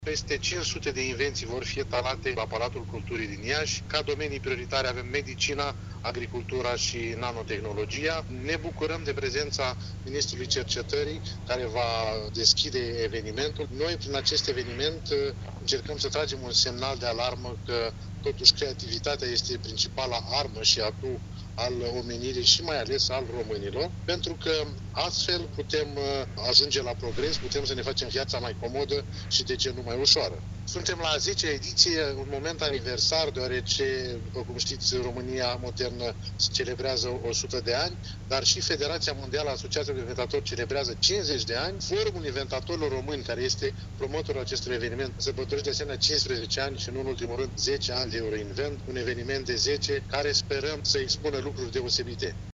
Peste 500 de invenții vor fi etalate la Palatul Culturii din Iași. Ca domenii prioritare avem medicina, agricultura și nanotehnologia. Ne bucurăm de prezența Ministrului Cercetării, care va deschide evenimentul. Noi, prin acest eveniment, încercăm să tragem un semnal de alarmă că, totuși, creativitatea este principala armă și atu al omenirii și mai ales al românilor, pentru că astfel putem ajunge la progres, putem să ne facem viața mai comodă și, de ce nu, mai ușoară. Suntem la 10-a ediție, un moment aniversar, deoarece, după cum știți, România modernă celebrează 100 de ani, dar și Federația Mondială a Asociațiilor de Inventatori celebrează 50 de ani. Forumul Inventatorilor Români, care este promotorul acestui eveniment, sărbătorește de asemenea 15 ani și, nu în ultimul rând, 10 ani de Euroinvent, un eveniment de 10 care sperăm să expună lucruri deosebite.